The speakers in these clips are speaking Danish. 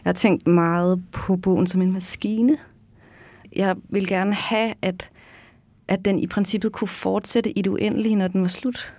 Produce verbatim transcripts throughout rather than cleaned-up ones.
Jeg har tænkt meget på bogen som en maskine. Jeg vil gerne have, at, at den i princippet kunne fortsætte i det uendelige, når den var slut.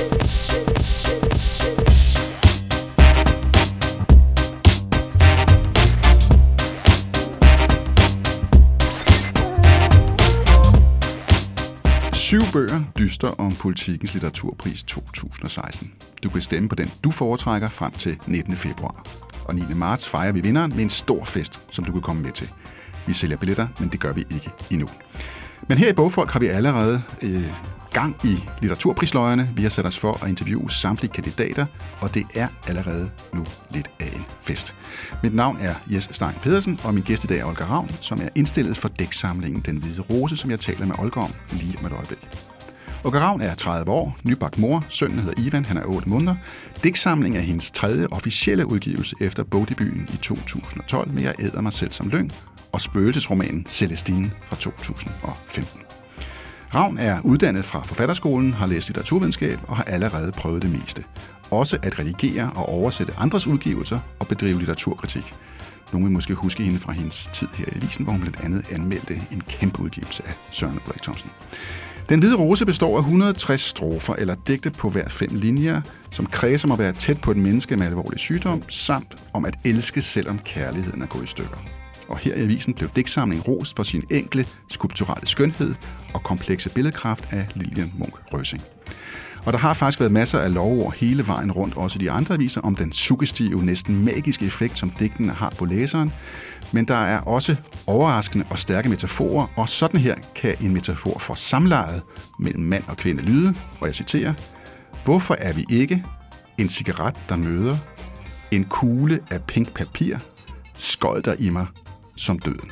Syv bøger dyster om Politikens litteraturpris to tusind og seksten. Du kan stemme på den, du foretrækker frem til nittende februar. Og niende marts fejrer vi vinderen med en stor fest, som du kan komme med til. Vi sælger billetter, men det gør vi ikke endnu. Men her i Bogfolk har vi allerede øh, gang i litteraturprisløjerne. Vi har sat os for at interviewe samtlige kandidater, og det er allerede nu lidt af en fest. Mit navn er Jes Stein Pedersen, og min gæst i dag er Olga Ravn, som er indstillet for dæksamlingen Den Hvide Rose, som jeg taler med Olga om lige om et øjeblik. Olga Ravn er tredive år, nybagt mor, sønnen hedder Ivan, han er otte måneder. Dæksamlingen er hendes tredje officielle udgivelse efter bogdebuten i to tusind og tolv med Jeg æder mig selv som lyng og spøgelsesromanen Celestine fra to tusind og femten. Ravn er uddannet fra Forfatterskolen, har læst litteraturvidenskab og har allerede prøvet det meste. Også at redigere og oversætte andres udgivelser og bedrive litteraturkritik. Nogle vil måske huske hende fra hendes tid her i avisen, hvor hun blandt andet anmeldte en kæmpe udgivelse af Søren Ulrik Thomsen. Den Hvide Rose består af et hundrede og tres strofer eller digte på hver fem linjer, som kredser om at være tæt på et menneske med alvorlig sygdom, samt om at elske, selvom kærligheden er gået i stykker. Og her i avisen blev digtsamlingen rost for sin enkle, skulpturelle skønhed og komplekse billedkraft af Lilian Munch Røsing. Og der har faktisk været masser af lovord hele vejen rundt, også i de andre aviser, om den suggestive, næsten magiske effekt, som digtene har på læseren. Men der er også overraskende og stærke metaforer, og sådan her kan en metafor for samlejet mellem mand og kvinde lyde, og jeg citerer: hvorfor er vi ikke en cigaret, der møder, en kugle af pink papir, skolder i mig som døden.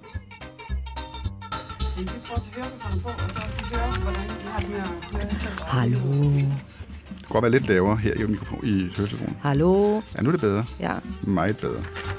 Hallo. Det kunne godt være lidt lavere her i mikrofon i høretelefonen. Hallo. Ja, nu er det bedre. Ja. Meget bedre.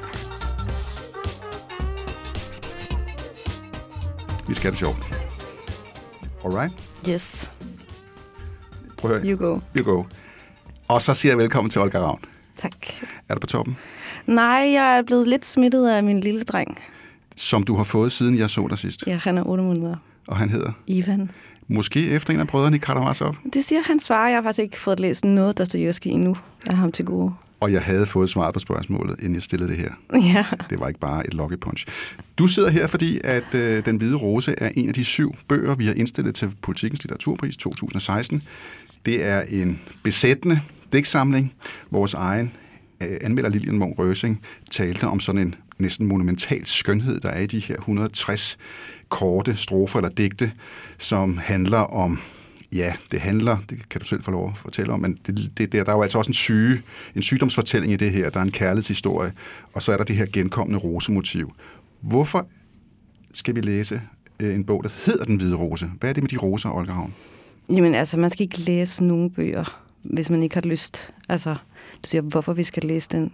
Vi skal have det sjovt. Alright? Yes. Prøv at høre. You go. You go. Og så siger jeg velkommen til Olga Ravn. Tak. Er du på toppen? Nej, jeg er blevet lidt smittet af min lille dreng. Som du har fået, siden jeg så dig sidst. Ja, han er otte måneder. Og han hedder? Ivan. Måske efter en af brødrene i Karamazov. Det siger han svarer. Jeg har faktisk ikke fået læst noget Dostojevskij endnu af ham til gode. Og jeg havde fået svaret på spørgsmålet, inden jeg stillede det her. Ja. Det var ikke bare et lucky punch. Du sidder her, fordi at øh, Den Hvide Rose er en af de syv bøger, vi har indstillet til Politikens litteraturpris to tusind og seksten. Det er en besættende digtsamling. Vores egen øh, anmelder Lilian Munch Røsing talte om sådan en næsten monumental skønhed, der er i de her et hundrede og tres korte strofer eller digte, som handler om, ja, det handler, det kan du selv få lov at fortælle om, men det, det, der, der er jo altså også en syge, en sygdomsfortælling i det her, der er en kærlighedshistorie, og så er der det her genkommende rosemotiv. Hvorfor skal vi læse en bog, der hedder Den Hvide Rose? Hvad er det med de roser, Olga Ravn? Jamen altså, man skal ikke læse nogen bøger, hvis man ikke har lyst. Altså, du siger, hvorfor vi skal læse den.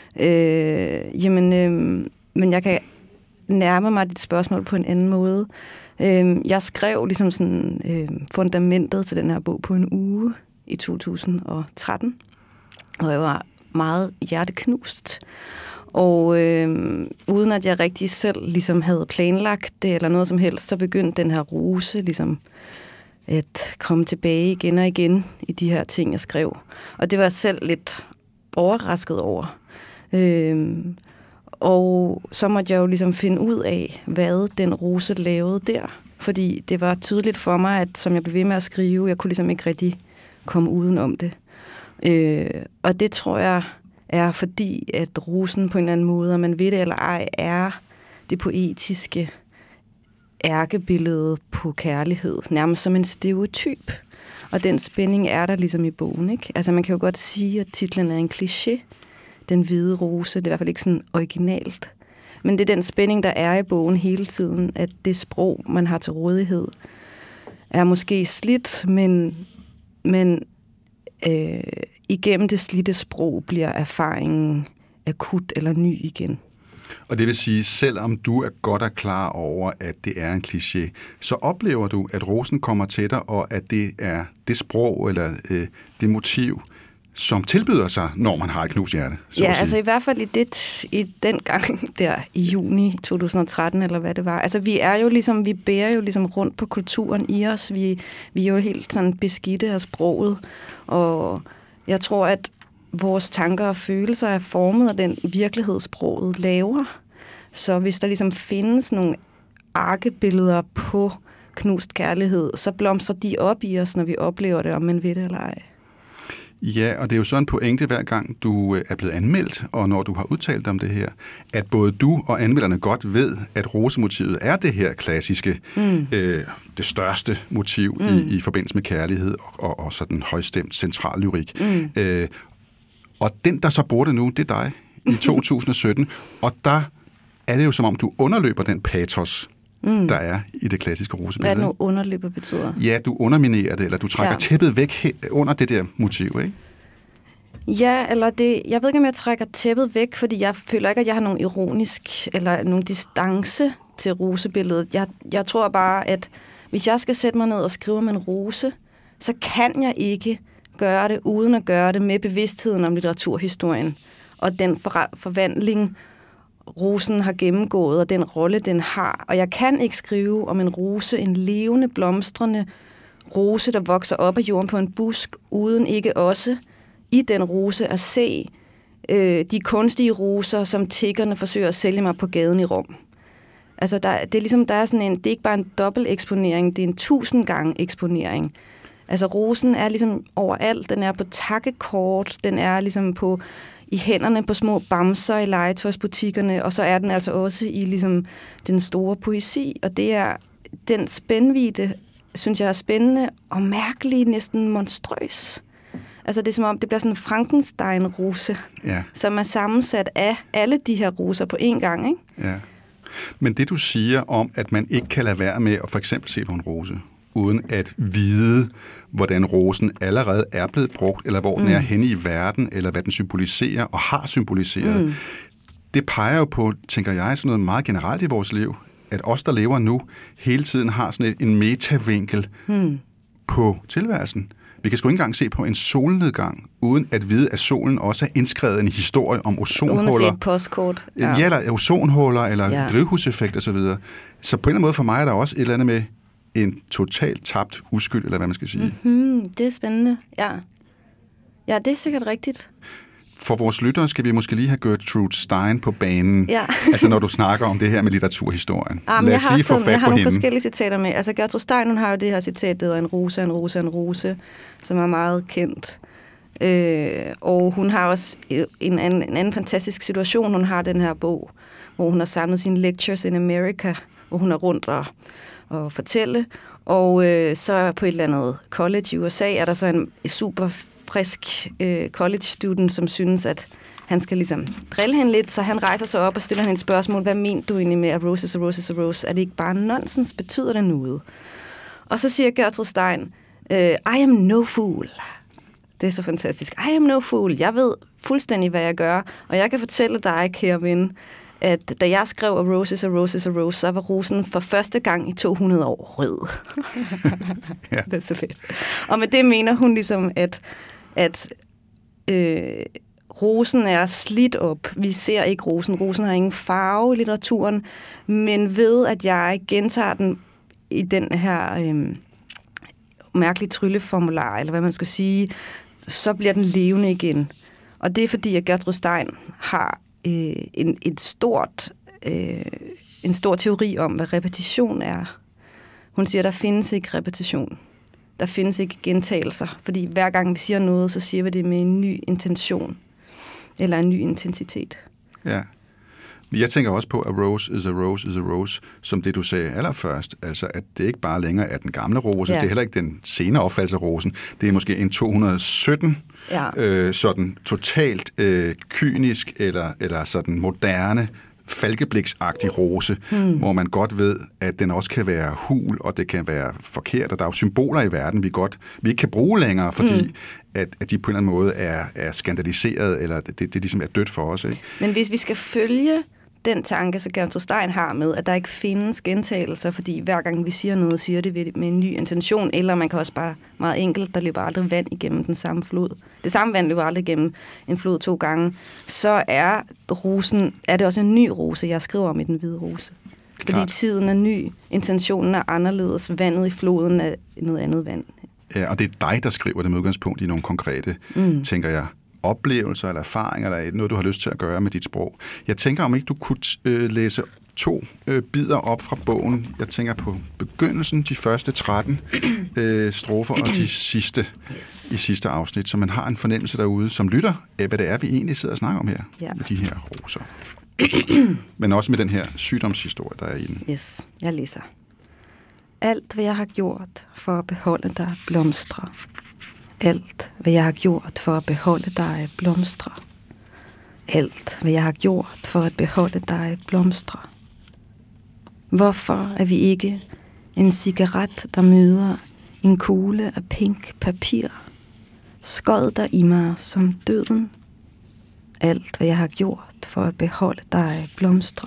Øh, jamen, øh, men jeg kan nærme mig dit spørgsmål på en anden måde. Øh, jeg skrev ligesom sådan øh, fundamentet til den her bog på en uge i to tusind og tretten, og jeg var meget hjerteknust. Og øh, uden at jeg rigtig selv ligesom havde planlagt det eller noget som helst, så begyndte den her rose ligesom at komme tilbage igen og igen i de her ting, jeg skrev. Og det var jeg selv lidt overrasket over. Øhm, og så måtte jeg jo ligesom finde ud af, hvad den rose lavede der. Fordi det var tydeligt for mig, at som jeg blev ved med at skrive, jeg kunne ligesom ikke rigtig komme uden om det. Øh, og det tror jeg er fordi, at rosen på en eller anden måde, om man ved det eller ej, er det poetiske ærkebillede på kærlighed, nærmest som en stereotyp. Og den spænding er der ligesom i bogen, ikke? Altså man kan jo godt sige, at titlen er en kliché. Den Hvide Rose, det er i hvert fald ikke sådan originalt. Men det er den spænding, der er i bogen hele tiden, at det sprog, man har til rådighed, er måske slidt, men, men øh, igennem det slidte sprog bliver erfaringen akut eller ny igen. Og det vil sige, selvom du er godt og klar over, at det er en kliché, så oplever du, at rosen kommer til dig, og at det er det sprog eller øh, det motiv, som tilbyder sig, når man har et knust hjerte. Så ja, altså i hvert fald i, det, i den gang der i juni to tusind og tretten, eller hvad det var. Altså vi er jo ligesom, vi bærer jo ligesom rundt på kulturen i os. Vi, vi er jo helt sådan beskidte af sproget, og jeg tror, at vores tanker og følelser er formet af den virkelighed, sproget laver. Så hvis der ligesom findes nogle arkebilleder på knust kærlighed, så blomstrer de op i os, når vi oplever det, om man ved det eller ej. Ja, og det er jo sådan en pointe hver gang, du er blevet anmeldt, og når du har udtalt om det her, at både du og anmelderne godt ved, at rosemotivet er det her klassiske, mm. øh, det største motiv mm. i, i forbindelse med kærlighed og, og sådan højstemt central lyrik. Mm. Øh, og den, der så bruger det nu, det er dig i to tusind og sytten, og der er det jo som om, du underløber den patos, Mm. der er i det klassiske rosebillede. Hvad nu underløber betyder? Ja, du underminerer det, eller du trækker ja. tæppet væk under det der motiv, ikke? Ja, eller det, jeg ved ikke, om jeg trækker tæppet væk, fordi jeg føler ikke, at jeg har nogen ironisk, eller nogen distance til rosebilledet. Jeg, jeg tror bare, at hvis jeg skal sætte mig ned og skrive om en rose, så kan jeg ikke gøre det, uden at gøre det med bevidstheden om litteraturhistorien, og den for, forvandling, rosen har gennemgået, og den rolle, den har. Og jeg kan ikke skrive om en rose, en levende, blomstrende rose, der vokser op af jorden på en busk, uden ikke også i den rose at se øh, de kunstige roser, som tiggerne forsøger at sælge mig på gaden i Rom. Altså, der, det er ligesom, der er sådan en, det er ikke bare en dobbelt eksponering, det er en tusind gange eksponering. Altså, rosen er ligesom overalt, den er på takkekort, den er ligesom på i hænderne på små bamser i legetøjsbutikkerne, og så er den altså også i ligesom den store poesi, og det er den spændvidde, synes jeg er spændende og mærkelig, næsten monstrøs. Altså det er som om, det bliver sådan en Frankenstein-rose, ja. Som er sammensat af alle de her roser på én gang, ikke? Ja. Men det du siger om, at man ikke kan lade være med at for eksempel se på en rose, uden at vide, hvordan rosen allerede er blevet brugt, eller hvor mm. den er henne i verden, eller hvad den symboliserer og har symboliseret. Mm. Det peger jo på, tænker jeg, sådan noget meget generelt i vores liv, at os, der lever nu, hele tiden har sådan en metavinkel mm. på tilværelsen. Vi kan sgu ikke engang se på en solnedgang, uden at vide, at solen også er indskrevet en historie om ozonhuller. Uden at se et postkort. Ja, ja eller ozonhuller, eller ja. drivhuseffekt osv. Så, videre. Så på en eller anden måde for mig er der også et eller andet med en totalt tabt uskyld, eller hvad man skal sige. Mm-hmm, det er spændende, ja. Ja, det er sikkert rigtigt. For vores lyttere skal vi måske lige have Gertrude Stein på banen. Ja. Altså når du snakker om det her med litteraturhistorien. Ah, Lad os lige få fat på Jeg har nogle hende. forskellige citater med. Altså Gertrude Stein, hun har jo det her citat, der hedder en rose, en rose, en rose, som er meget kendt. Øh, og hun har også en anden, en anden fantastisk situation. Hun har den her bog, hvor hun har samlet sine lectures in America, hvor hun er rundt og, og fortælle. Og øh, så på et eller andet college i U S A er der så en super frisk øh, college student, som synes, at han skal ligesom drille hende lidt, så han rejser sig op og stiller hende et spørgsmål. Hvad mener du egentlig med, at roses og roses og rose? Er det ikke bare nonsens? Betyder det noget? Og så siger Gertrude Stein, I am no fool. Det er så fantastisk. I am no fool. Jeg ved fuldstændig, hvad jeg gør, og jeg kan fortælle dig, kære ven, at da jeg skrev A Roses, A Roses, A Rose, så var rosen for første gang i to hundrede år rød. Ja. Det er så fedt. Og med det mener hun ligesom, at, at øh, rosen er slidt op. Vi ser ikke rosen. Rosen har ingen farve i litteraturen, men ved, at jeg gentager den i den her øh, mærkelige trylleformular, eller hvad man skal sige, så bliver den levende igen. Og det er fordi, at Gertrude Stein har øh, en, et stort, øh, en stor teori om, hvad repetition er. Hun siger, at der findes ikke repetition. Der findes ikke gentagelser, fordi hver gang vi siger noget, så siger vi det med en ny intention, eller en ny intensitet. Ja. Jeg tænker også på, at rose is a rose is a rose, som det, du sagde allerførst. Altså, at det ikke bare længere er den gamle rose, ja. Det er heller ikke den senere opfattelse af rosen. Det er måske en to hundrede og sytten, ja. øh, sådan totalt øh, kynisk, eller, eller sådan moderne, falkebliksagtig rose, hmm. hvor man godt ved, at den også kan være hul, og det kan være forkert, og der er jo symboler i verden, vi godt vi ikke kan bruge længere, fordi hmm. at, at de på en eller anden måde er, er skandaliseret, eller det, det, det ligesom er dødt for os. Ikke? Men hvis vi skal følge den tanke, så Gertrud Stein har med, at der ikke findes gentagelser, fordi hver gang vi siger noget, siger det med en ny intention, eller man kan også bare meget enkelt, der løber aldrig vand igennem den samme flod. Det samme vand løber aldrig igennem en flod to gange. Så er rosen, er det også en ny rose, jeg skriver om i Den Hvide Rose. Fordi Klart. Tiden er ny, intentionen er anderledes, vandet i floden er noget andet vand. Ja, og det er dig, der skriver det med udgangspunkt i nogle konkrete, mm. tænker jeg, oplevelser eller erfaringer, eller noget, du har lyst til at gøre med dit sprog. Jeg tænker, om ikke du kunne øh, læse to øh, bidder op fra bogen. Jeg tænker på begyndelsen, de første tretten øh, strofer, og de sidste yes. i sidste afsnit, så man har en fornemmelse derude, som lytter af, hvad det er, vi egentlig sidder og snakker om her, ja. Med de her roser. Men også med den her sygdomshistorie, der er i den. Yes, jeg læser. Alt, hvad jeg har gjort for at beholde dig, blomstre. Alt, hvad jeg har gjort for at beholde dig, blomstre. Alt, hvad jeg har gjort for at beholde dig, blomstre. Hvorfor er vi ikke en cigaret, der møder en kugle af pink papir? Skod der i mig som døden. Alt, hvad jeg har gjort for at beholde dig, blomstre.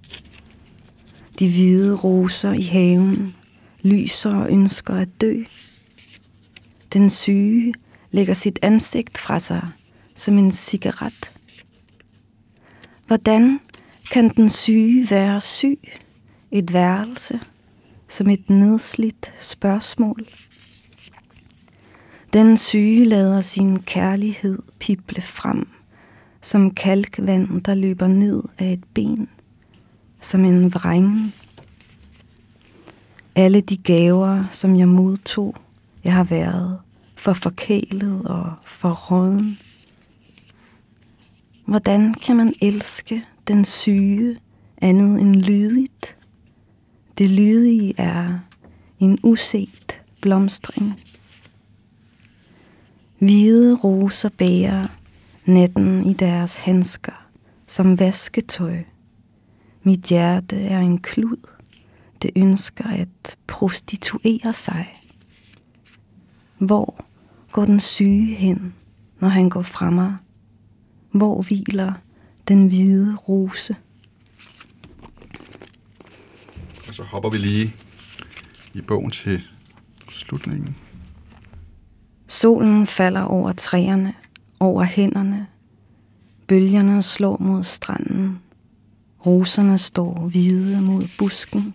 De hvide roser i haven lyser og ønsker at dø. Den syge lægger sit ansigt fra sig som en cigaret. Hvordan kan den syge være syg? Et værelse som et nedslidt spørgsmål. Den syge lader sin kærlighed pible frem som kalkvand, der løber ned af et ben, som en vrængen. Alle de gaver, som jeg modtog, jeg har været for forkælet og for råden. Hvordan kan man elske den syge andet end lydigt? Det lydige er en uset blomstring. Hvide roser bærer natten i deres handsker som vasketøj. Mit hjerte er en klud. Det ønsker at prostituere sig. Hvor går den syge hen, når han går fra mig? Hvor hviler den hvide rose? Og så hopper vi lige i bogen til slutningen. Solen falder over træerne, over hænderne. Bølgerne slår mod stranden. Roserne står hvide mod busken.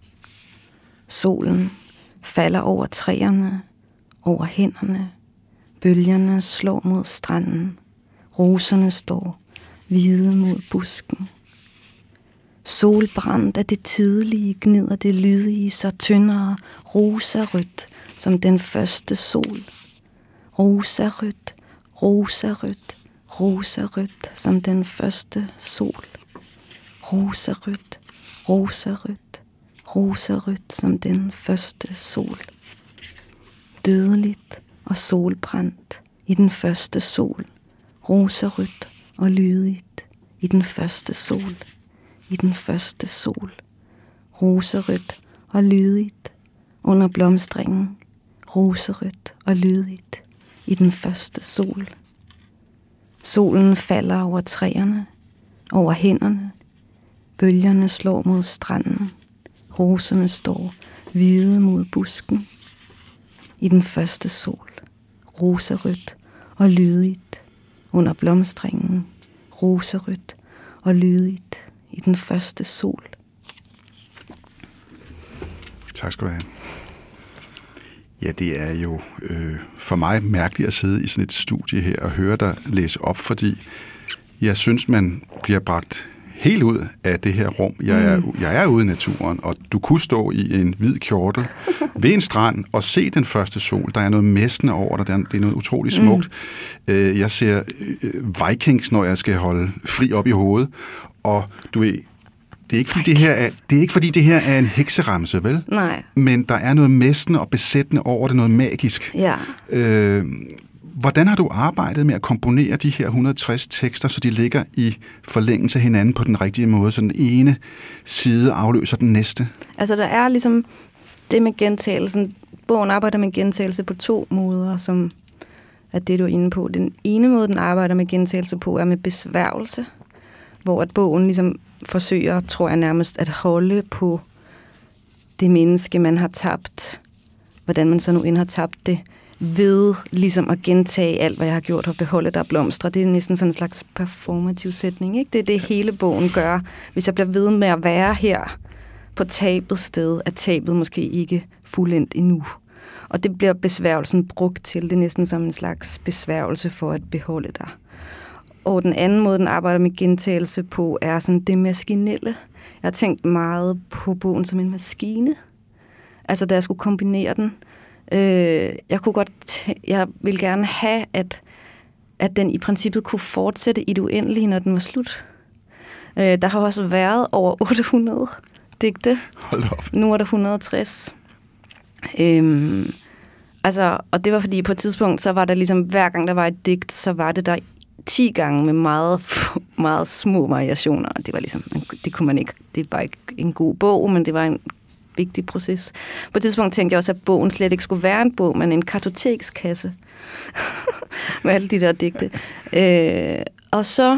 Solen falder over træerne, over hænderne. Bølgerne slår mod stranden. Roserne står hvide mod busken. Solbrændt af det tidlige gnider det lydige så tyndere, rosa-rødt som den første sol. Rosa-rødt, rosa-rødt, rosa-rødt som den første sol. Rosa-rødt, rosa-rødt, rosa-rødt som den første sol. Dødeligt og solbrændt i den første sol. Rosa-rødt og lydigt i den første sol. I den første sol. Rosa-rødt og lydigt under blomstringen. Rosa-rødt og lydigt i den første sol. Solen falder over træerne, over hænderne. Bølgerne slår mod stranden. Roserne står hvide mod busken. I den første sol. Rosa-rødt og lydigt under blomstringen. Rosa-rødt og lydigt i den første sol. Tak skal du have. Ja, det er jo øh, for mig mærkeligt at sidde i sådan et studie her og høre dig læse op, fordi jeg synes, man bliver bragt helt ud af det her rum. Jeg er, mm. jeg er ude i naturen, og du kunne stå i en hvid kjortel ved en strand og se den første sol. Der er noget messende over dig. Det er noget utroligt smukt. Mm. Jeg ser Vikings, når jeg skal holde fri op i hovedet, og du ved, det er ikke fordi det her er, det er ikke fordi det her er en hekseramse, vel? Nej. Men der er noget messende og besættende over det, noget magisk. Ja. Øh, Hvordan har du arbejdet med at komponere de her et hundrede og tres tekster, så de ligger i forlængelse af hinanden på den rigtige måde, så den ene side afløser den næste? Altså, der er ligesom det med gentagelsen. Bogen arbejder med gentagelse på to måder, som er det, du er inde på. Den ene måde, den arbejder med gentagelse på, er med besværgelse. hvor at bogen ligesom forsøger, tror jeg nærmest, at holde på det menneske, man har tabt, hvordan man så nu end har tabt det, ved ligesom at gentage alt, hvad jeg har gjort og beholde der blomstre. Det er næsten sådan en slags performativ sætning, ikke? Det er det, hele bogen gør. Hvis jeg bliver ved med at være her på tabet sted, er tabet måske ikke fuldendt endnu. Og det bliver besværgelsen brugt til. Det er næsten som en slags besværgelse for at beholde dig. Og den anden måde, den arbejder med gentagelse på, er sådan det maskinelle. Jeg har tænkt meget på bogen som en maskine. Altså, da jeg skulle kombinere den. Øh, jeg kunne godt, tæ- jeg ville gerne have, at, at den i princippet kunne fortsætte i det uendelige, når den var slut. Øh, der har også været over otte hundrede digte. Hold op. Nu er der et hundrede og tres. Øhm, altså, og det var fordi på et tidspunkt, så var der ligesom, hver gang der var et digt, så var det der ti gange med meget, meget små variationer. Det var ligesom, det kunne man ikke, det var ikke en god bog, men det var en vigtig proces. På et tidspunkt tænkte jeg også, at bogen slet ikke skulle være en bog, men en kartotekskasse med alle de der digte. Øh, og så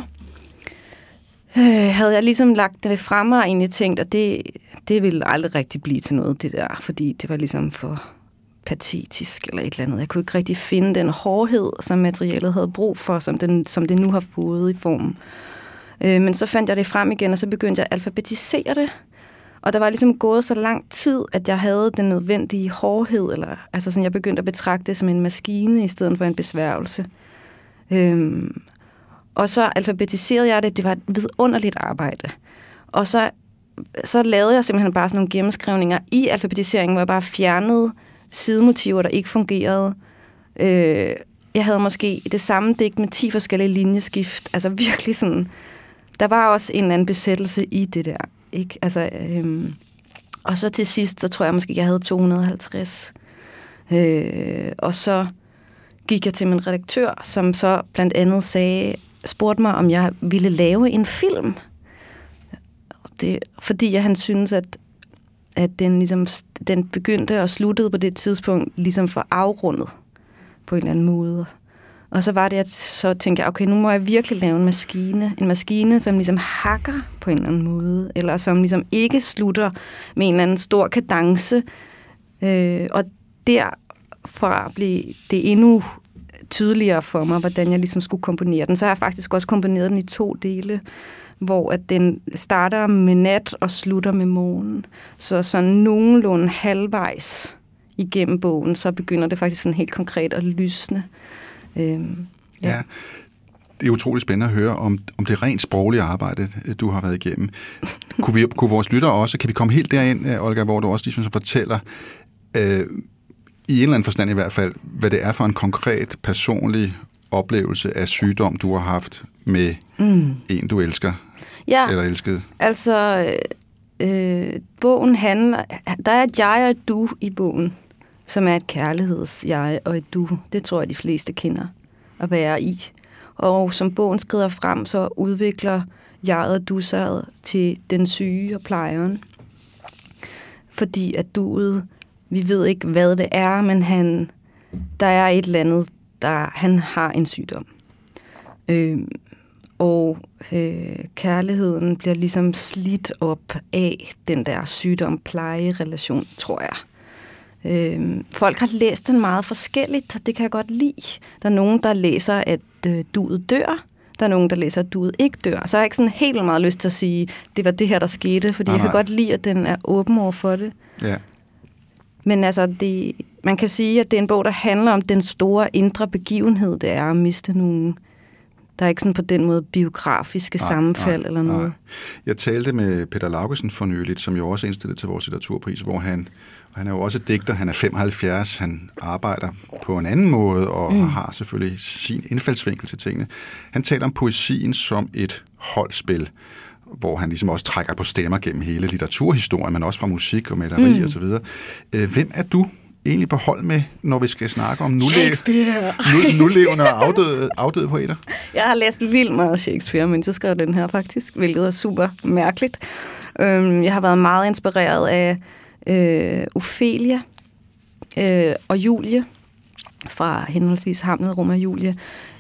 øh, havde jeg ligesom lagt det frem og egentlig tænkt, at det, det ville aldrig rigtig blive til noget, det der, fordi det var ligesom for patetisk eller et eller andet. Jeg kunne ikke rigtig finde den hårdhed, som materialet havde brug for, som, den, som det nu har fået i formen. Øh, men så fandt jeg det frem igen, og så begyndte jeg at alfabetisere det. Og der var ligesom gået så lang tid, at jeg havde den nødvendige hårdhed, eller altså sådan, jeg begyndte at betragte det som en maskine, i stedet for en besværgelse. Øhm, og så alfabetiserede jeg det. Det var et vidunderligt arbejde. Og så, så lavede jeg simpelthen bare sådan nogle gennemskrivninger i alfabetiseringen, hvor jeg bare fjernede sidemotiver, der ikke fungerede. Øh, jeg havde måske det samme digt med ti forskellige linjeskift. Altså virkelig sådan, der var også en eller anden besættelse i det der. Ikke? Altså, øhm, og så til sidst, så tror jeg måske, jeg havde to hundrede og halvtreds. Øh, og så gik jeg til min redaktør, som så blandt andet sagde, spurgte mig, om jeg ville lave en film. Det, fordi han synes, at, at den, ligesom, den begyndte og sluttede på det tidspunkt ligesom for afrundet på en eller anden måde. Og så var det, at så tænkte jeg, okay, nu må jeg virkelig lave en maskine. En maskine, som ligesom hakker på en eller anden måde, eller som ligesom ikke slutter med en eller anden stor kadence. Øh, og derfra blev det endnu tydeligere for mig, hvordan jeg ligesom skulle komponere den. Så har jeg faktisk også komponeret den i to dele, hvor at den starter med nat og slutter med morgen. Så sådan nogenlunde halvvejs igennem bogen, så begynder det faktisk sådan helt konkret at lysne. Øhm, ja. ja, det er utroligt spændende at høre om, om det rent sproglige arbejde, du har været igennem. Kunne, vi, kunne vores lyttere også, kan vi komme helt derind, Olga, hvor du også ligesom fortæller, øh, i en eller anden forstand i hvert fald, hvad det er for en konkret, personlig oplevelse af sygdom, du har haft med mm. en, du elsker, ja, eller elskede? Altså, øh, bogen handler, der er et jeg og et du i bogen, som er et kærligheds-jeg og et du. Det tror jeg, de fleste kender at være i. Og som bogen skrider frem, så udvikler jeg og du sig til den syge og plejeren. Fordi at duet, vi ved ikke, hvad det er, men han, der er et eller andet, der, han har en sygdom. Øh, og øh, kærligheden bliver ligesom slidt op af den der sygdom-pleje-relation, tror jeg. Øh, folk har læst den meget forskelligt, det kan jeg godt lide. Der er nogen, der læser, at øh, duet dør. Der er nogen, der læser, at duet ikke dør. Så har jeg ikke sådan helt meget lyst til at sige, det var det her, der skete, fordi nej, jeg kan nej. godt lide, at den er åben over for det. Ja. Men altså, det, man kan sige, at det er en bog, der handler om den store indre begivenhed, det er at miste nogen. Der er ikke sådan på den måde biografiske nej, sammenfald nej, eller noget. Nej. Jeg talte med Peter Laugesen for nyligt, som jo også er indstillet til vores litteraturpris, hvor han, han er jo også digter, han er femoghalvfjerds, han arbejder på en anden måde og mm. har selvfølgelig sin indfaldsvinkel til tingene. Han taler om poesien som et holdspil, hvor han ligesom også trækker på stemmer gennem hele litteraturhistorien, men også fra musik og maleri mm. og så videre. Hvem er du egentlig på hold med, når vi skal snakke om nulevende nu, nu og afdøde, afdøde poeter? Jeg har læst vildt meget Shakespeare, men så skrev den her faktisk, hvilket er super mærkeligt. Jeg har været meget inspireret af øh, Ophelia øh, og Julie fra henholdsvis Hamlet, Rom og Julie.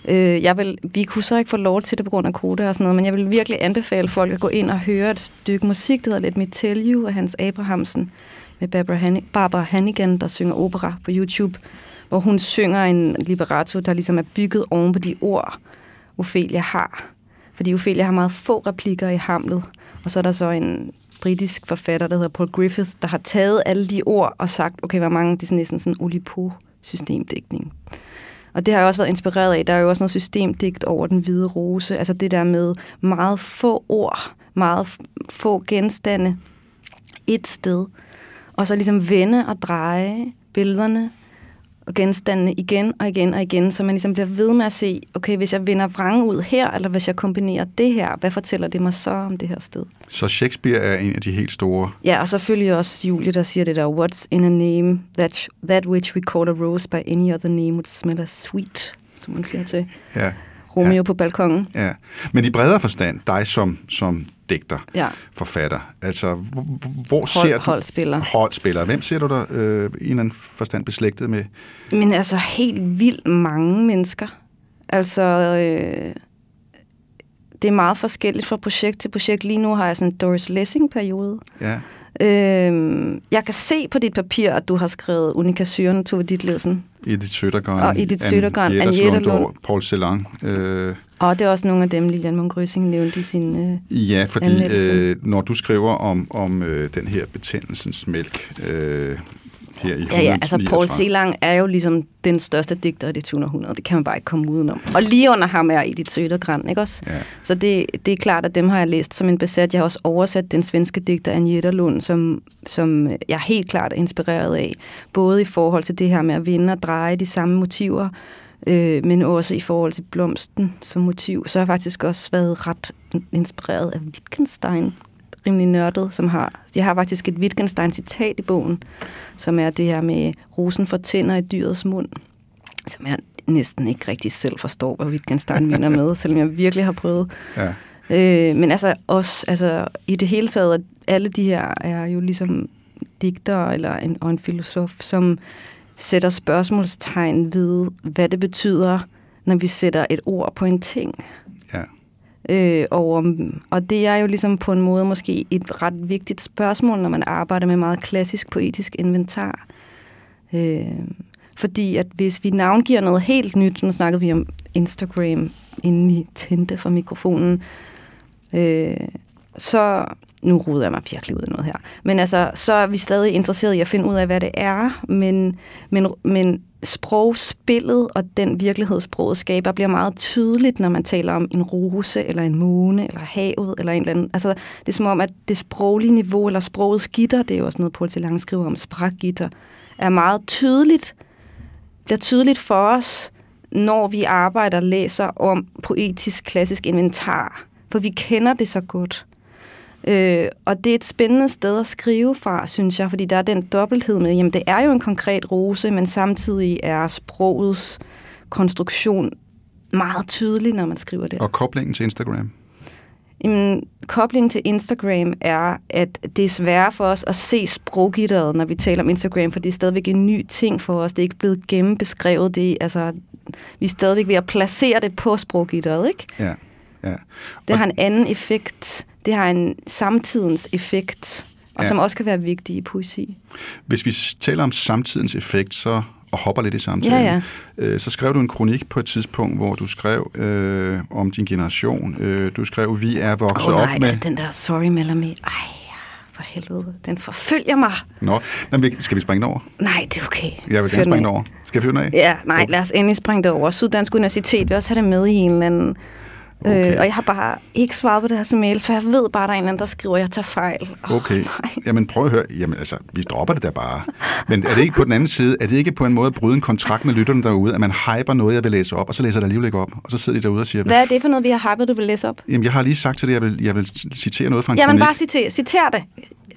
Øh, jeg vil, vi kunne så ikke få lov til det på grund af koda og sådan noget, men jeg vil virkelig anbefale folk at gå ind og høre et stykke musik, der hedder Let Me Tell You af Hans Abrahamsen, med Barbara, Han- Barbara Hannigan, der synger opera på YouTube, hvor hun synger en libretto, der ligesom er bygget oven på de ord, Ophelia har. Fordi Ophelia har meget få replikker i Hamlet, og så er der så en britisk forfatter, der hedder Paul Griffith, der har taget alle de ord og sagt, okay, hvor mange, det er næsten sådan en Oulipo-systemdækning. Og det har jeg også været inspireret af. Der er jo også noget systemdigt over Den Hvide Rose, altså det der med meget få ord, meget få genstande, et sted, og så ligesom vende og dreje billederne og genstandene igen og igen og igen, så man ligesom bliver ved med at se, okay, hvis jeg vender vrange ud her, eller hvis jeg kombinerer det her, hvad fortæller det mig så om det her sted? Så Shakespeare er en af de helt store... Ja, og selvfølgelig også Julie, der siger det der, what's in a name, that, that which we call a rose by any other name would smell as sweet, som man siger til ja. Romeo ja. på balkongen. Ja. Men i bredere forstand, dig som, som digter, ja. forfatter, altså hvor, hvor Hold, ser du... Holdspiller. Holdspiller. Hvem ser du der øh, i en eller anden forstand beslægtet med? Men altså helt vildt mange mennesker. Altså, øh, det er meget forskelligt fra projekt til projekt. Lige nu har jeg sådan en Doris Lessing-periode. Ja. Øh, jeg kan se på dit papir, at du har skrevet Unika Syren og Tove Ditlevsen. Edith Sødergren. Og Edith Sødergren. Anne Lund. Paul Celan. Øh. Og det er også nogle af dem, Lilian Munk-Røsing nævnte i sin øh, Ja, fordi øh, når du skriver om, om øh, den her betændelsens mælk øh, her i ja, ja, altså Paul Celan er jo ligesom den største digter af det tyvende århundrede. Det kan man bare ikke komme udenom. Og lige under ham er Edith Sødergren, ikke også? Ja. Så det, det er klart, at dem har jeg læst som en besat. Jeg har også oversat den svenske digter Agneta Lund, som, som jeg helt klart er inspireret af. Både i forhold til det her med at vinde og dreje de samme motiver, øh, men også i forhold til blomsten som motiv. Så har jeg faktisk også været ret inspireret af Wittgenstein, rimelig nørdet, som har... Jeg har faktisk et Wittgenstein-citat i bogen, som er det her med rosen for tænder i dyrets mund, som jeg næsten ikke rigtig selv forstår, hvad Wittgenstein mener med, selvom jeg virkelig har prøvet. Ja. Øh, men altså også, altså i det hele taget, alle de her er jo ligesom digtere eller en, og en filosof, som sætter spørgsmålstegn ved, hvad det betyder, når vi sætter et ord på en ting. Ja. Øh, og, og det er jo ligesom på en måde måske et ret vigtigt spørgsmål, når man arbejder med meget klassisk poetisk inventar. Øh, fordi at hvis vi navngiver noget helt nyt, nu snakkede vi om Instagram, inden I tændte for mikrofonen, øh, så... Nu roder jeg mig virkelig ud af noget her. Men altså, så er vi stadig interesseret i at finde ud af, hvad det er, men, men, men sprogspillet og den virkelighed, sproget skaber, bliver meget tydeligt, når man taler om en rose, eller en måne, eller havet, eller en eller anden. Altså, det er som om, at det sproglige niveau, eller sprogets gitter, det er jo også noget, Paul Celan skriver om, spraggitter, er meget tydeligt, bliver tydeligt for os, når vi arbejder og læser om poetisk, klassisk inventar. For vi kender det så godt. Øh, og det er et spændende sted at skrive fra, synes jeg, fordi der er den dobbelthed med, jamen det er jo en konkret rose, men samtidig er sprogets konstruktion meget tydelig, når man skriver det. Og koblingen til Instagram? Jamen, koblingen til Instagram er, at det er svært for os at se sproggitteret, når vi taler om Instagram, for det er stadigvæk en ny ting for os. Det er ikke blevet gennembeskrevet. Det er, altså, vi er stadigvæk ved at placere det på sproggitteret, ikke? Ja, ja. Det og har en anden effekt. Det har en samtidens effekt, og ja. Som også kan være vigtig i poesi. Hvis vi taler om samtidens effekt, så og hopper lidt i samtalen, ja, ja. Øh, så skrev du en kronik på et tidspunkt, hvor du skrev øh, om din generation. Øh, du skrev, vi er vokset oh, op nej, med... det den der sorry Melanie. Ej, for helvede. Den forfølger mig. Nå, men skal vi springe den over? Nej, det er okay. Jeg vil gerne springe den over. Skal vi fyre den af? Ja, nej, okay. Lad os endelig springe det over. Syddansk Universitet vil også have det med i en eller anden... Okay. Øh, og jeg har bare ikke svaret på det her til mails, for jeg ved bare, at der er en anden, der skriver, at jeg tager fejl. Oh, okay. Nej. Jamen prøv at høre. Jamen altså, vi dropper det der bare. Men er det ikke på den anden side, er det ikke på en måde at bryde en kontrakt med lytterne derude, at man hyper noget, jeg vil læse op, og så læser der alligevel ikke op, og så sidder de derude og siger... Hvad er det for noget, vi har hypet, du vil læse op? Jamen jeg har lige sagt til det, jeg vil, jeg vil citere noget fra en Jamen kronik. bare citer, citer det.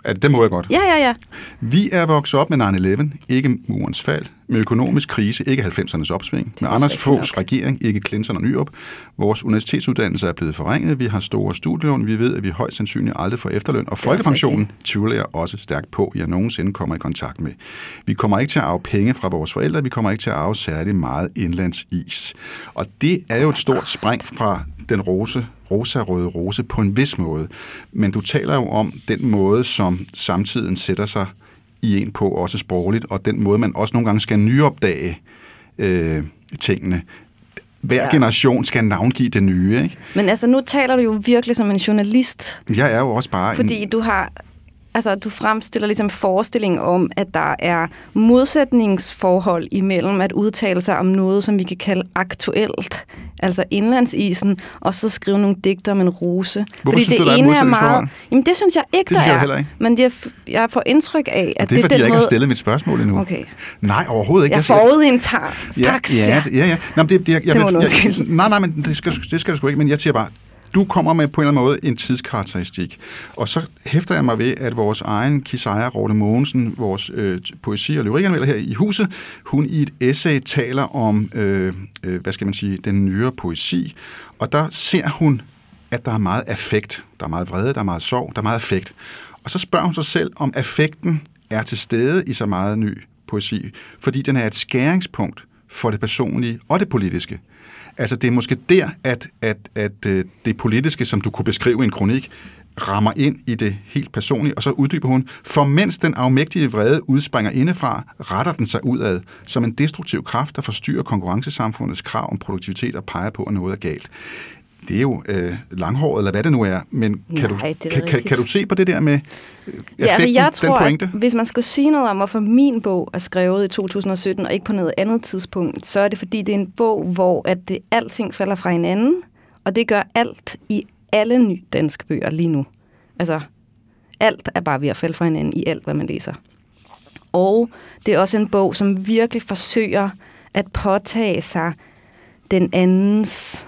Det må jeg godt. Ja, ja, ja. Vi er vokset op med nine eleven, ikke murens fald. Med økonomisk krise, ikke halvfemsernes opsving. Med Anders Foghs regering, ikke Clinton og Nyrup. Vores universitetsuddannelse er blevet forringet. Vi har store studielån. Vi ved, at vi højst sandsynligt aldrig får efterløn. Og folkepensionen tvivler jeg også stærkt på, at jeg nogensinde kommer i kontakt med. Vi kommer ikke til at arve penge fra vores forældre. Vi kommer ikke til at arve særlig meget indlandsis. Og det er jo et stort spring fra den rose, rosa-røde rose på en vis måde. Men du taler jo om den måde, som samtiden sætter sig i en på, også sprogligt, og den måde, man også nogle gange skal nyopdage øh, tingene. Hver ja. generation skal navngive det nye, ikke? Men altså, nu taler du jo virkelig som en journalist. Jeg er jo også bare Fordi en... du har... Altså, du fremstiller ligesom forestilling om, at der er modsætningsforhold imellem at udtale sig om noget, som vi kan kalde aktuelt, altså indlandsisen, og så skrive nogle digter om en rose. Hvorfor fordi synes det du, der ene er er meget... Jamen, det synes jeg ikke, det der synes jeg er. Ikke. Men det er, jeg får indtryk af, at det er, det er fordi den jeg ikke måde... har stillet mit spørgsmål endnu. Okay. Nej, overhovedet ikke. Jeg forudindtager straks. Ja, ja, ja. ja. Nå, det, det, jeg, jeg, det må jeg, jeg, nej, nej, men det skal, det skal du sgu ikke. Men jeg siger bare, du kommer med på en eller anden måde en tidskarakteristik. Og så hæfter jeg mig ved, at vores egen Kisaya Rorte Mogensen, vores øh, poesi- og lyrikanmelder her i huset, hun i et essay taler om, øh, øh, hvad skal man sige, den nyere poesi. Og der ser hun, at der er meget affekt. Der er meget vrede, der er meget sorg, der er meget affekt. Og så spørger hun sig selv, om affekten er til stede i så meget ny poesi. Fordi den er et skæringspunkt for det personlige og det politiske. Altså, det er måske der, at, at, at det politiske, som du kunne beskrive i en kronik, rammer ind i det helt personlige, og så uddyber hun, for mens den afmægtige vrede udspringer indefra, retter den sig udad som en destruktiv kraft, der forstyrrer konkurrencesamfundets krav om produktivitet og peger på, at noget er galt. Det er jo øh, langhåret, eller hvad det nu er, men kan, Nej, du, kan, kan, kan du se på det der med effekten, ja, altså jeg tror, den pointe? Hvis man skulle sige noget om, hvorfor min bog er skrevet i to tusind og sytten, og ikke på noget andet tidspunkt, så er det, fordi det er en bog, hvor at det, alting falder fra hinanden, og det gør alt i alle nye danske bøger lige nu. Altså, alt er bare ved at falde fra hinanden i alt, hvad man læser. Og det er også en bog, som virkelig forsøger at påtage sig den andens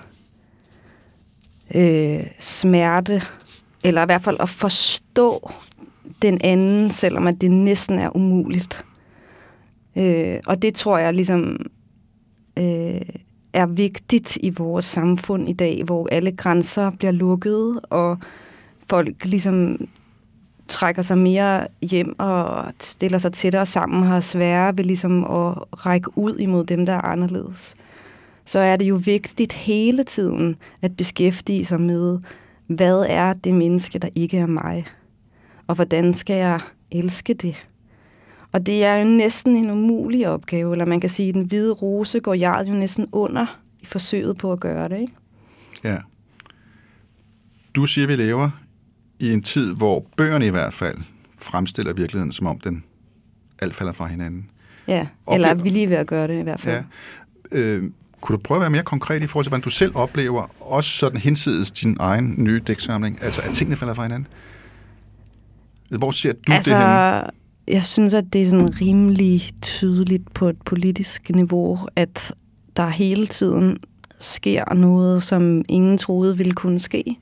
øh, smerte, eller i hvert fald at forstå den anden, selvom at det næsten er umuligt. Øh, og det tror jeg ligesom øh, er vigtigt i vores samfund i dag, hvor alle grænser bliver lukket, og folk ligesom trækker sig mere hjem og stiller sig tættere sammen, har sværere ved ligesom at række ud imod dem, der er anderledes. Så er det jo vigtigt hele tiden at beskæftige sig med, hvad er det menneske, der ikke er mig? Og hvordan skal jeg elske det? Og det er jo næsten en umulig opgave, eller man kan sige, at den hvide rose går jeg jo næsten under i forsøget på at gøre det, ikke? Ja. Du siger, vi lever i en tid, hvor bøgerne i hvert fald fremstiller virkeligheden, som om den alt falder fra hinanden. Ja, eller er vi lige ved at gøre det i hvert fald. Ja. Øh, kunne du prøve at være mere konkret i forhold til, hvordan du selv oplever, også sådan hensides din egen nye digtsamling, altså at tingene falder fra hinanden? Hvor ser du altså, det henne? Jeg synes, at det er sådan rimelig tydeligt på et politisk niveau, at der hele tiden sker noget, som ingen troede ville kunne ske.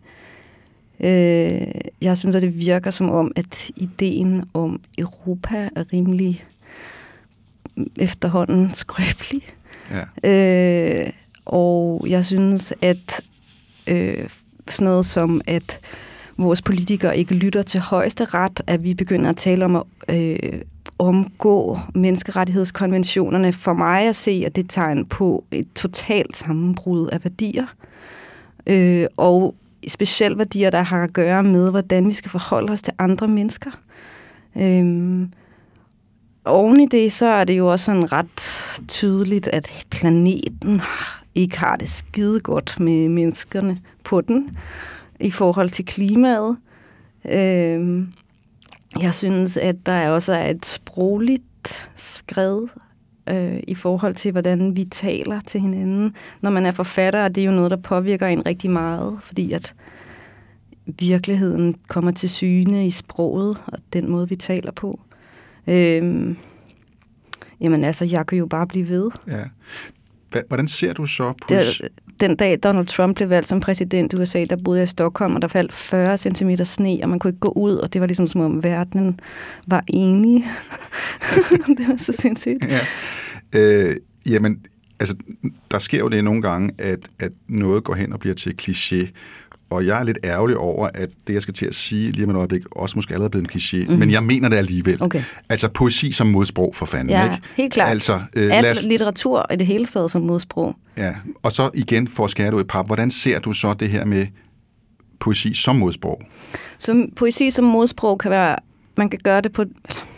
Jeg synes, at det virker som om, at ideen om Europa er rimelig efterhånden skrøbelig. Ja. Øh, og jeg synes, at øh, sådan noget som, at vores politikere ikke lytter til højesteret, at vi begynder at tale om at øh, omgå menneskerettighedskonventionerne, for mig at se, at det er tegn på et totalt sammenbrud af værdier. Øh, og specielt værdier, der har at gøre med, hvordan vi skal forholde os til andre mennesker. Øhm, oven i det, så er det jo også sådan ret tydeligt, at planeten ikke har det skide godt med menneskerne på den, i forhold til klimaet. Øhm, jeg synes, at der også er et sprogligt skred øh, i forhold til, hvordan vi taler til hinanden. Når man er forfatter, er det jo noget, der påvirker en rigtig meget, fordi at virkeligheden kommer til syne i sproget, og den måde, vi taler på. Øhm, jamen altså, jeg kan jo bare blive ved. Ja. Hvordan ser du så poesi? Den dag Donald Trump blev valgt som præsident i U S A, der boede jeg i Stockholm, og der faldt fyrre centimeter sne, og man kunne ikke gå ud, og det var ligesom som om verden var enig. Det var så sindssygt. Ja. Øh, jamen, altså, der sker jo det nogle gange, at, at noget går hen og bliver til kliché, og jeg er lidt ærgerlig over, at det, jeg skal til at sige lige om et øjeblik, også måske allerede blevet en kliché, mm-hmm. men jeg mener det alligevel. Okay. Altså poesi som modsprog for fanden, ja, ikke? Helt klart. Altså, øh, Alt os... litteratur i det hele taget som modsprog. Ja, og så igen for at skære du et par, hvordan ser du så det her med poesi som modsprog? Så poesi som modsprog kan være, man kan gøre det på...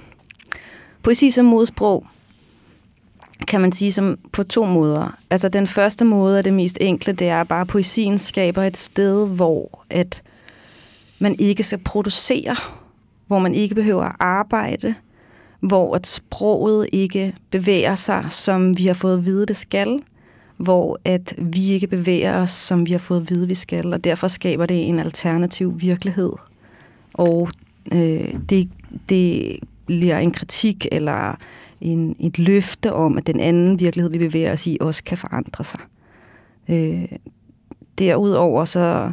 Poesi som modsprog kan man sige som på to måder. Altså den første måde er det mest enkle, det er bare, at poesien skaber et sted, hvor at man ikke skal producere, hvor man ikke behøver at arbejde, hvor at sproget ikke bevæger sig, som vi har fået at vide, det skal, hvor at vi ikke bevæger os, som vi har fået at vide, vi skal, og derfor skaber det en alternativ virkelighed. Og øh, det, det bliver en kritik eller En, et løfte om, at den anden virkelighed, vi bevæger os i, også kan forandre sig. Øh, derudover så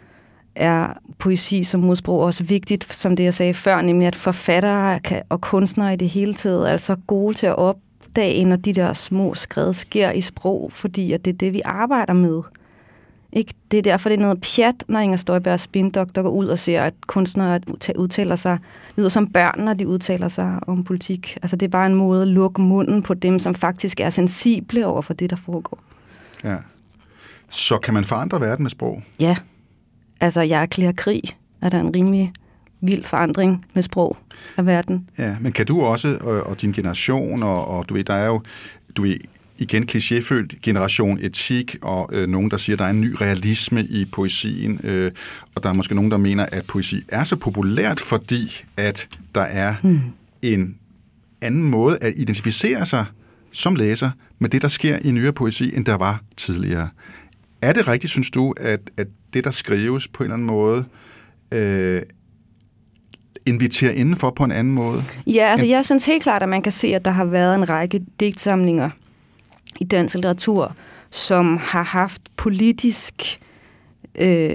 er poesi som modsprog også vigtigt, som det jeg sagde før, nemlig at forfattere kan, og kunstnere i det hele taget er altså gode til at opdage, når de der små skred sker i sprog, fordi at det er det, vi arbejder med. Ikke? Det er derfor, det er noget pjat, når Inger Støjbergs spindoktor går ud og ser, at kunstnere udtaler sig, lyder som børn, når de udtaler sig om politik. Altså, det er bare en måde at lukke munden på dem, som faktisk er sensible over for det, der foregår. Ja. Så kan man forandre verden med sprog? Ja. Altså, jeg erklærer krig. Er der en rimelig vild forandring med sprog af verden? Ja, men kan du også, og, og din generation, og, og du ved, der er jo... Du ved, igen klichéfølt generation etik, og øh, nogen, der siger, at der er en ny realisme i poesien, øh, og der er måske nogen, der mener, at poesi er så populært, fordi at der er hmm. en anden måde at identificere sig som læser med det, der sker i nyere poesi, end der var tidligere. Er det rigtigt, synes du, at, at det, der skrives på en eller anden måde, øh, inviterer indenfor på en anden måde? Ja, altså jeg synes helt klart, at man kan se, at der har været en række digtsamlinger i dansk litteratur, som har haft politisk øh,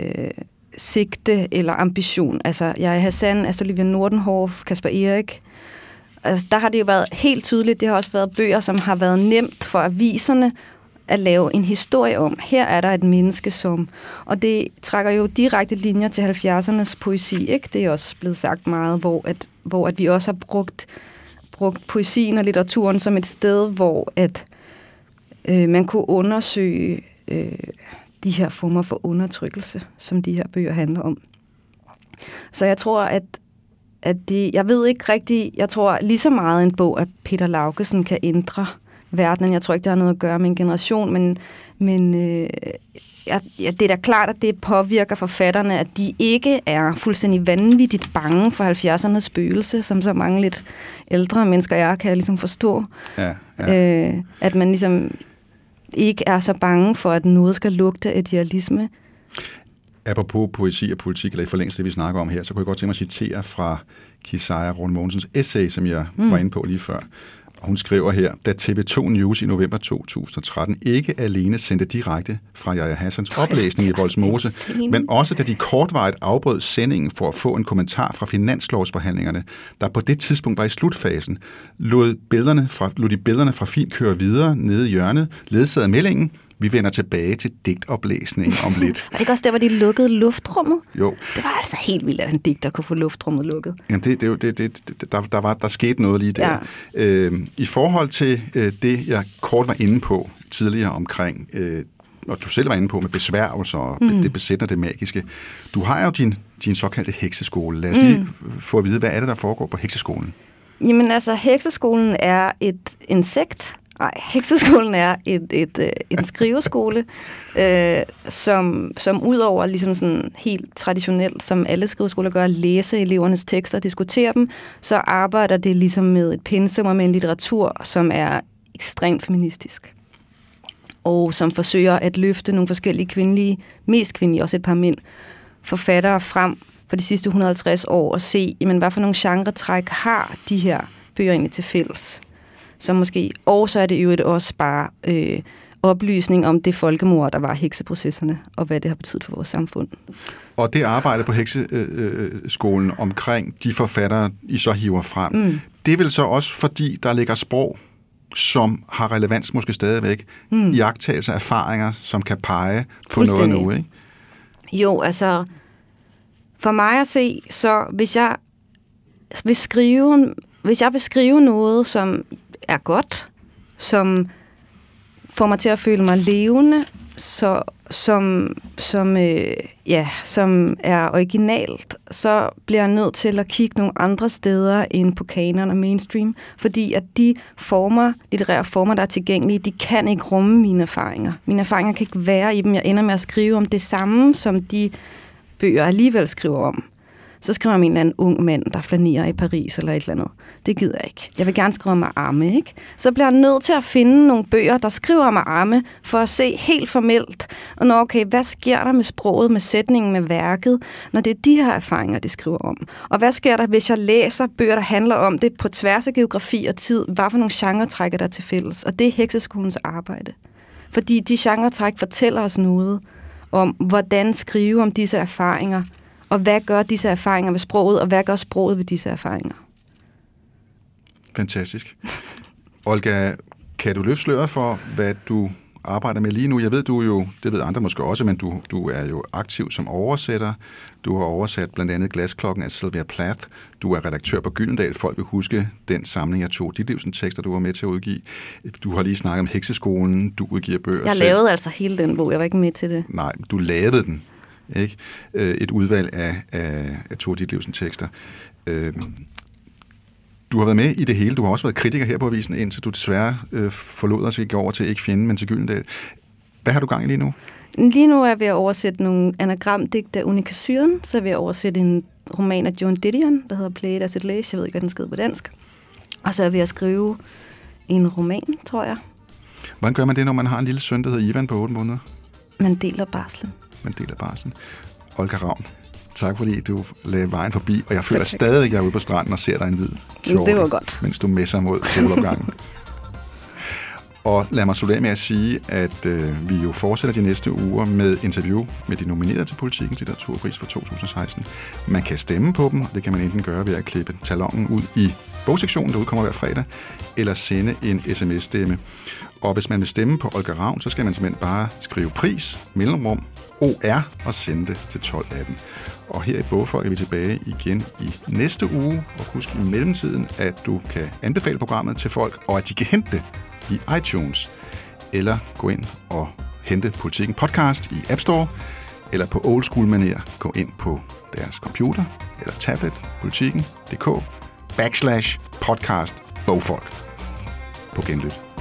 sigte eller ambition. Altså, jeg er Hassan, Astrid Lindgren Nordenhof, Kasper Erik. Altså, der har det jo været helt tydeligt. Det har også været bøger, som har været nemt for aviserne at lave en historie om. Her er der et menneske, som... Og det trækker jo direkte linjer til halvfjerdsernes poesi, ikke? Det er også blevet sagt meget, hvor, at, hvor at vi også har brugt, brugt poesien og litteraturen som et sted, hvor at Øh, man kunne undersøge øh, de her former for undertrykkelse, som de her bøger handler om. Så jeg tror, at, at det, jeg ved ikke rigtig, jeg tror lige så meget en bog af Peter Laugesen kan ændre verdenen. Jeg tror ikke, det har noget at gøre med en generation, men, men øh, ja, det er da klart, at det påvirker forfatterne, at de ikke er fuldstændig vanvittigt bange for halvfjerdsernes spøgelse, som så mange lidt ældre mennesker jeg kan ligesom forstå. Ja, ja. Øh, at man ligesom ikke er så bange for, at noget skal lugte af idealisme. Apropos poesi og politik, eller i forlængelse det, vi snakker om her, så kunne jeg godt tænke mig at citere fra Kisaja Rune Mogensens essay, som jeg mm. var inde på lige før. Og hun skriver her, da T V to News i november to tusind og tretten ikke alene sendte direkte fra Yahya Hassans oplæsning i Vollsmose, men også da de kortvarigt afbrød sendingen for at få en kommentar fra finanslovsforhandlingerne, der på det tidspunkt var i slutfasen, lod, billederne fra, lod de billederne fra Fint køre videre nede i hjørnet, ledsaget af meldingen: vi vender tilbage til digtoplæsningen om lidt. Var det ikke også der, hvor de lukkede luftrummet? Jo. Det var altså helt vildt, at en digter kunne få luftrummet lukket. Jamen, det, det, det, det, der, der, var, der skete noget lige der. Ja. Øh, I forhold til øh, det, jeg kort var inde på tidligere omkring, øh, og du selv var inde på med besværgelser og mm. det besætter det magiske. Du har jo din, din såkaldte hekseskole. Lad os lige mm. få at vide, hvad er det, der foregår på hekseskolen? Jamen altså, hekseskolen er et insekt. Nej, hekseskolen er et, et, et, en skriveskole, øh, som, som udover ligesom sådan helt traditionelt, som alle skriveskoler gør, læse elevernes tekster og diskutere dem, så arbejder det ligesom med et pensum og med en litteratur, som er ekstremt feministisk. Og som forsøger at løfte nogle forskellige kvindelige, mest kvindelige, også et par mænd, forfattere frem for de sidste et hundrede og halvtreds år og se, jamen, hvad for nogle genretræk har de her bøger egentlig til fælles. Så måske, og så er det jo også bare øh, oplysning om det folkemord, der var hekseprocesserne, og hvad det har betydet for vores samfund. Og det arbejde på hekseskolen øh, omkring de forfattere, I så hiver frem, mm. det er vel så også fordi, der ligger sprog, som har relevans måske stadigvæk, mm. i iagttagelser af erfaringer, som kan pege på noget nu, ikke? Jo, altså, for mig at se, så hvis jeg vil skrive, hvis jeg vil skrive noget, som er godt, som får mig til at føle mig levende, så, som, som, øh, ja, som er originalt, så bliver jeg nødt til at kigge nogle andre steder end på kanon og mainstream, fordi at de former, litterære former, der er tilgængelige, de kan ikke rumme mine erfaringer. Mine erfaringer kan ikke være i dem. Jeg ender med at skrive om det samme, som de bøger alligevel skriver om. Så skriver jeg om en eller anden ung mand, der flanerer i Paris eller et eller andet. Det gider jeg ikke. Jeg vil gerne skrive om arme, ikke? Så bliver jeg nødt til at finde nogle bøger, der skriver om arme, for at se helt formelt, og nå, okay, hvad sker der med sproget, med sætningen, med værket, når det er de her erfaringer, de skriver om? Og hvad sker der, hvis jeg læser bøger, der handler om det på tværs af geografi og tid? Hvad for nogle genretrækker der til fælles? Og det er hekseskolens arbejde. Fordi de genretræk fortæller os noget om, hvordan skrive om disse erfaringer, og hvad gør disse erfaringer ved sproget, og hvad gør sproget ved disse erfaringer? Fantastisk. Olga, kan du løfte sløret for, hvad du arbejder med lige nu? Jeg ved, du jo, det ved andre måske også, men du, du er jo aktiv som oversætter. Du har oversat blandt andet Glasklokken af Sylvia Plath. Du er redaktør på Gyldendal. Folk vil huske den samling af Tove Ditlevsens tekster, du var med til at udgive. Du har lige snakket om hekseskolen. Du udgiver bøger. Jeg lavede altså hele den bog. Jeg var ikke med til det. Nej, du lavede den. Ikke? Et udvalg af, af, af Tove Ditlevsens tekster. Du har været med i det hele. Du har også været kritiker her på avisen, indtil du desværre øh, forlod os ikke over til ikke Fjenden, men til Gyldendal. Hvad har du gang i lige nu? Lige nu er jeg ved at oversætte nogle anagramdigte af Unica Syren, så er jeg ved at oversætte en roman af Joan Didion, der hedder Play It As It Lays. Jeg ved ikke, hvad den skriver på dansk. Og så er jeg ved at skrive en roman, tror jeg. Hvordan gør man det, når man har en lille søn, der hedder Ivan på otte måneder? Man deler barslen. Man deler barslen. Olga Ravn, tak fordi du lagde vejen forbi, og jeg føler stadig, at jeg er ude på stranden og ser dig en hvid kjorte, det var godt, mens du messer mod solopgangen. Og lad mig slutte af med at sige, at øh, vi jo fortsætter de næste uger med interview med de nominerede til Politikens Litteraturpris for to tusind og seksten. Man kan stemme på dem, og det kan man enten gøre ved at klippe talongen ud i bogsektionen, der udkommer hver fredag, eller sende en sms-stemme. Og hvis man vil stemme på Olga Ravn, så skal man simpelthen bare skrive pris, mellemrum, O R og sende det til tolv atten. Og her i Bogfolk er vi tilbage igen i næste uge. Og husk i mellemtiden, at du kan anbefale programmet til folk, og at de kan hente det i iTunes. Eller gå ind og hente Politiken Podcast i App Store, eller på old school manér gå ind på deres computer eller tablet, politiken punktum d k backslash podcast bogfolk. På genlyt.